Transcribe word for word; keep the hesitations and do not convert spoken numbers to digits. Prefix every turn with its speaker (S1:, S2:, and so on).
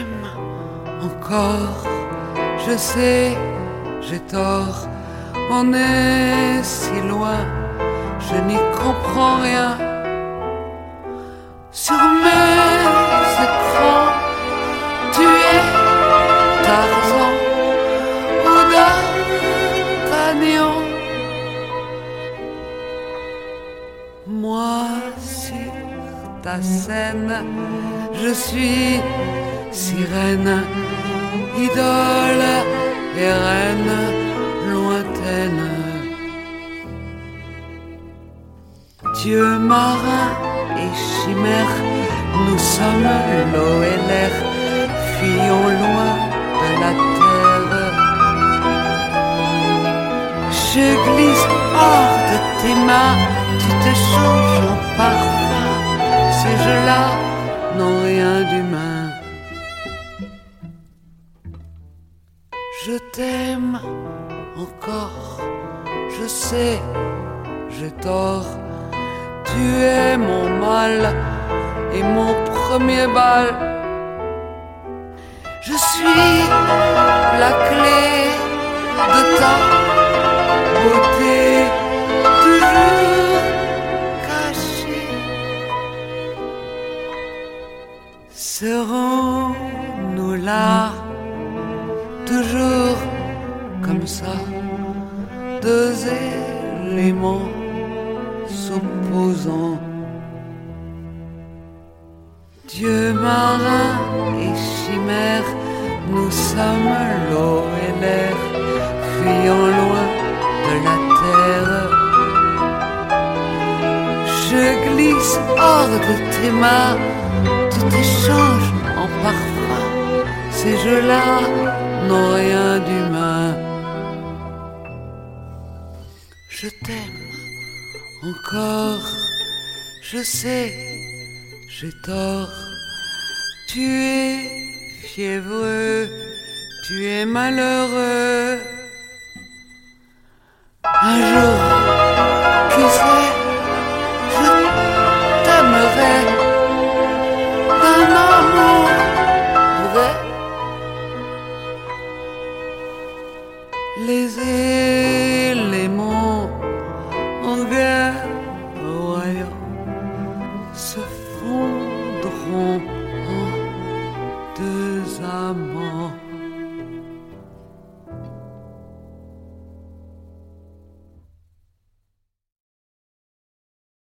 S1: t'aime encore. Je sais, j'ai tort, on est si loin, je n'y comprends rien. Sur mes écrans, tu es Tarzan ou D'Artagnan. Moi, sur ta scène, je suis sirène, idole et reine lointaine. Dieu marin et chimère, nous sommes l'eau et l'air, fuyons loin de la terre. Je glisse hors de tes mains, tu te changes en parfum, ces jeux-là n'ont rien d'humain. Je t'aime encore, je sais, j'ai tort. Tu es mon mal et mon premier bal. Je suis la clé de ta beauté, toujours cachée. Serons-nous là, toujours comme ça, deux éléments s'opposant. Dieu marin et chimère, nous sommes l'eau et l'air, fuyant loin de la terre. Je glisse hors de tes mains, tu t'échanges en parfum, ces jeux-là n'ont rien d'humain. Je t'aime encore, je sais, j'ai tort. Tu es fiévreux, tu es malheureux. Un jour, qui sait, je t'aimerai d'un amour vrai. Les éléments en guerre royale se fondront en deux amants.